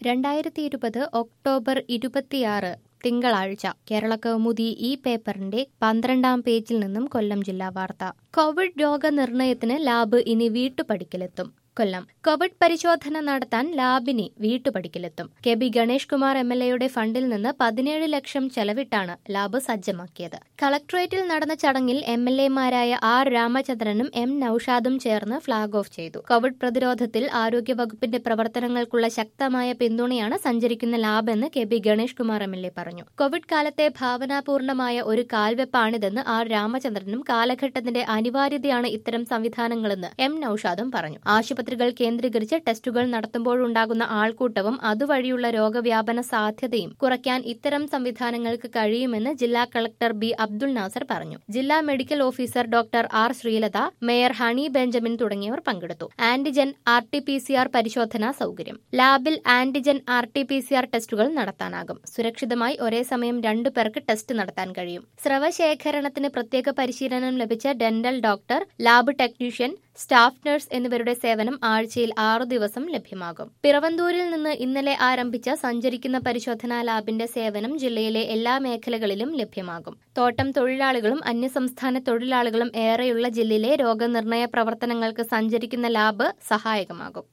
2020 October 26 തിങ്കളാഴ്ച കേരളകൗമുദി ഈ പേപ്പറിന്റെ 12-ാം പേജിൽ നിന്നും കൊല്ലം ജില്ലാ വാർത്ത. കോവിഡ് രോഗനിർണയത്തിന് ലാബ് ഇനി വീട്ടുപടിക്കലെത്തും. കൊല്ലം കോവിഡ് പരിശോധന നടത്താൻ ലാബിനി വീട്ടുപടിക്കലെത്തും. കെ.ബി. ഗണേഷ് കുമാർ എം.എൽ.എയുടെ ഫണ്ടിൽ നിന്ന് 17 ലക്ഷം ചെലവിട്ടാണ് ലാബ് സജ്ജമാക്കിയത്. കളക്ടറേറ്റിൽ നടന്ന ചടങ്ങിൽ എം.എൽ.എമാരായ ആർ രാമചന്ദ്രനും എം നൌഷാദും ചേർന്ന് ഫ്ളാഗ് ഓഫ് ചെയ്തു. കോവിഡ് പ്രതിരോധത്തിൽ ആരോഗ്യവകുപ്പിന്റെ പ്രവർത്തനങ്ങൾക്കുള്ള ശക്തമായ പിന്തുണയാണ് സഞ്ചരിക്കുന്ന ലാബെന്ന് കെ.ബി. ഗണേഷ് കുമാർ എം.എൽ.എ പറഞ്ഞു. കോവിഡ് കാലത്തെ ഭാവനാപൂർണമായ ഒരു കാൽവെപ്പാണിതെന്ന് ആർ രാമചന്ദ്രനും കാലഘട്ടത്തിന്റെ അനിവാര്യതയാണ് ഇത്തരം സംവിധാനങ്ങളെന്ന് എം നൌഷാദും പറഞ്ഞു. ആശുപത്രികൾ കേന്ദ്രീകരിച്ച് ടെസ്റ്റുകൾ നടത്തുമ്പോഴുണ്ടാകുന്ന ആൾക്കൂട്ടവും അതുവഴിയുള്ള രോഗവ്യാപന സാധ്യതയും കുറയ്ക്കാൻ ഇത്തരം സംവിധാനങ്ങൾക്ക് കഴിയുമെന്ന് ജില്ലാ കളക്ടർ ബി അബ്ദുൾ നാസർ പറഞ്ഞു. ജില്ലാ medical officer doctor R Sreelatha, mayor Honey Benjamin തുടങ്ങിയവർ പങ്കെടുത്തു. ആന്റിജൻ RT-PCR പരിശോധനാ സൗകര്യം. ലാബിൽ ആന്റിജൻ RT-PCR ടെസ്റ്റുകൾ നടത്താനാകും. സുരക്ഷിതമായി ഒരേ സമയം 2 പേർക്ക് ടെസ്റ്റ് നടത്താൻ കഴിയും. സ്രവശേഖരണത്തിന് പ്രത്യേക പരിശീലനം ലഭിച്ച dental doctor, lab technician, staff nurse എന്നിവരുടെ സേവനം ആഴ്ചയിൽ 6 ദിവസം ലഭ്യമാകും. പിറവന്തൂരിൽ നിന്ന് ഇന്നലെ ആരംഭിച്ച സഞ്ചരിക്കുന്ന പരിശോധനാ ലാബിന്റെ സേവനം ജില്ലയിലെ എല്ലാ മേഖലകളിലും ലഭ്യമാകും. തോട്ടം തൊഴിലാളികളും അന്യസംസ്ഥാന തൊഴിലാളികളും ഏറെയുള്ള ജില്ലയിലെ രോഗനിർണയ പ്രവർത്തനങ്ങൾക്ക് സഞ്ചരിക്കുന്ന ലാബ് സഹായകമാകും.